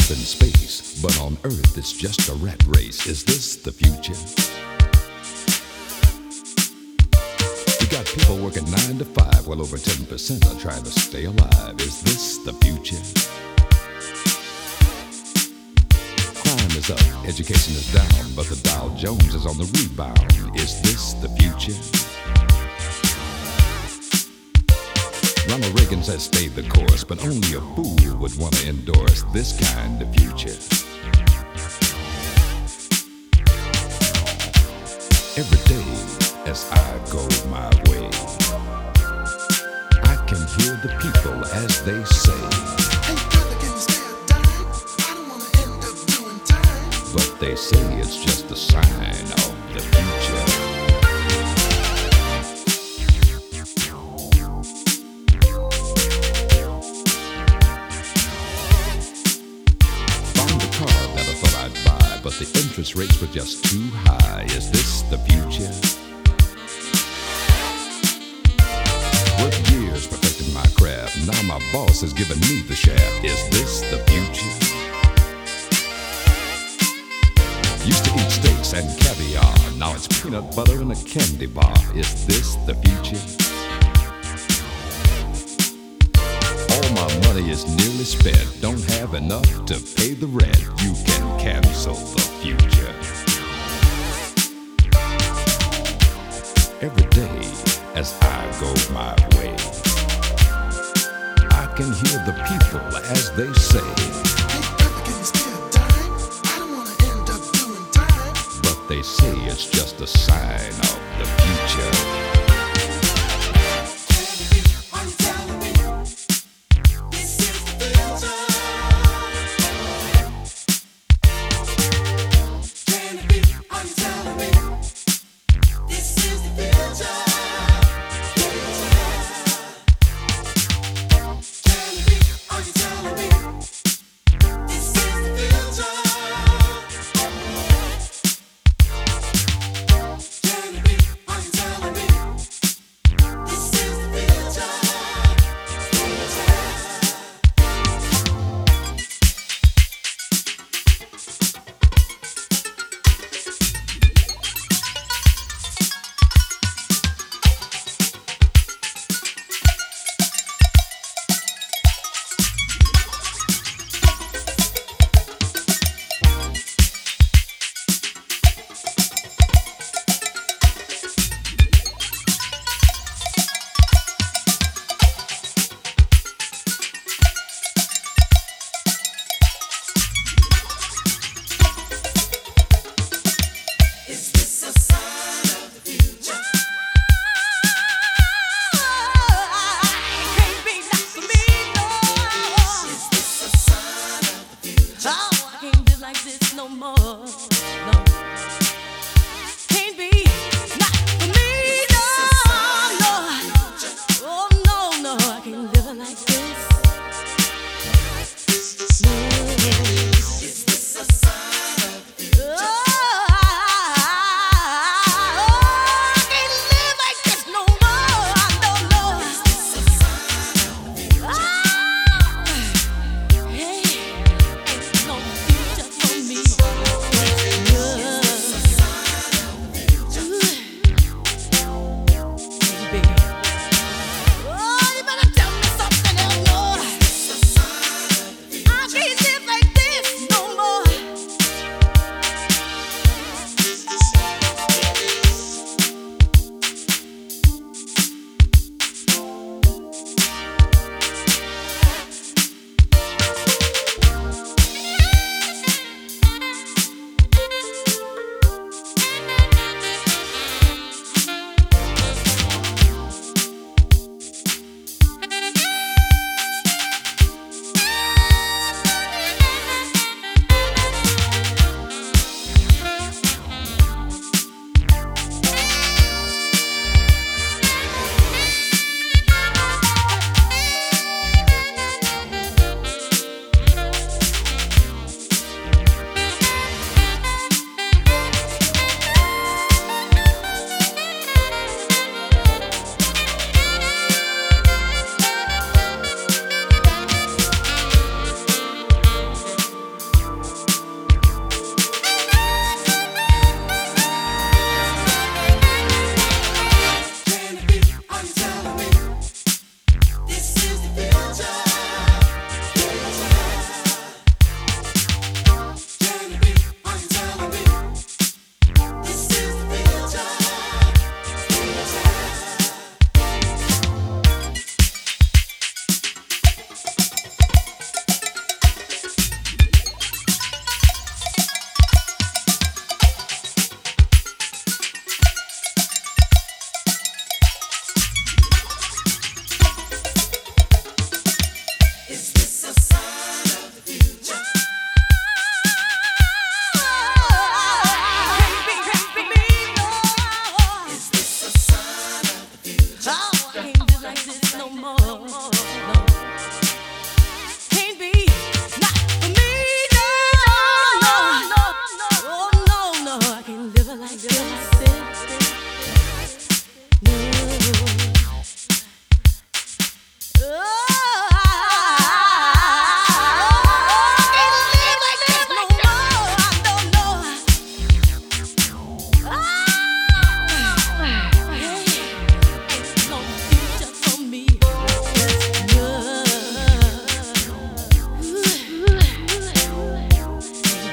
off in space, but on Earth it's just a rat race. Is this the future? We got people working 9 to 5, well over 10% are trying to stay alive. Is this the future? Crime is up, education is down, but the Dow Jones is on the rebound. Is this the future? Ronald Reagan says stay the course, but only a fool would want to endorse this kind of future. Every day as I go my way, I can hear the people as they say, "Hey brother, can you spare a dime? I don't wanna end up doing time." but they say it's just a sign of the future. Found a car that I thought I'd buy, but the interest rates were just too high. Is this the future? Worked years perfecting my craft. Now my boss has given me the shaft. Is this the future? Used to eat steaks and caviar. Now it's peanut butter and a candy bar. Is this the future? All my money is nearly spent. Don't have enough to pay the rent. You can cancel the future. Every day as I go my way, I can hear the people as they say, "Hey brother, can you spare a dime? I don't wanna end up doing time." but they say it's just a sign of the future. Are you telling me this is the future? Can it be? Are you telling me this is the future? Can it be? Are you telling me this is the future? Can it be? Are you telling me this is the future? Is this a sign of the future? Can't be not for me, no. Is this a sign of the future? Oh, I can't live like this no more. No. Can't be not for me, no, no. Oh no, no, I can't live like this. No. Is this a sign of the future? I can't live like this no more. I don't know. Is this a sign of the future? Hey, ain't no future for me.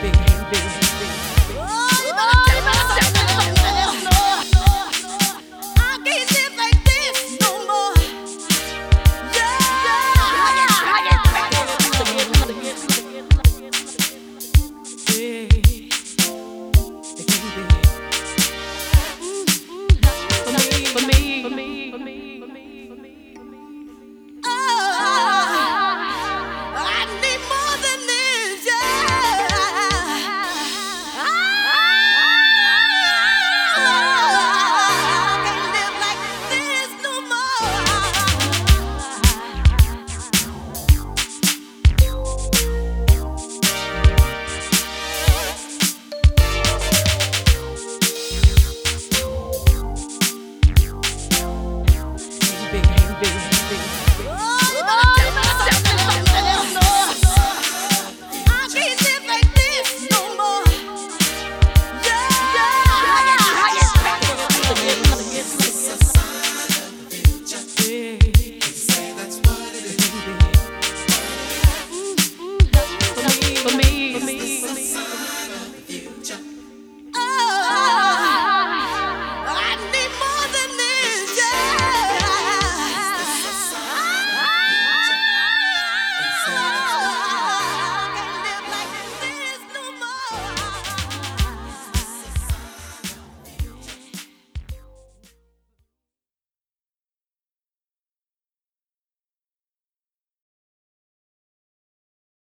baby.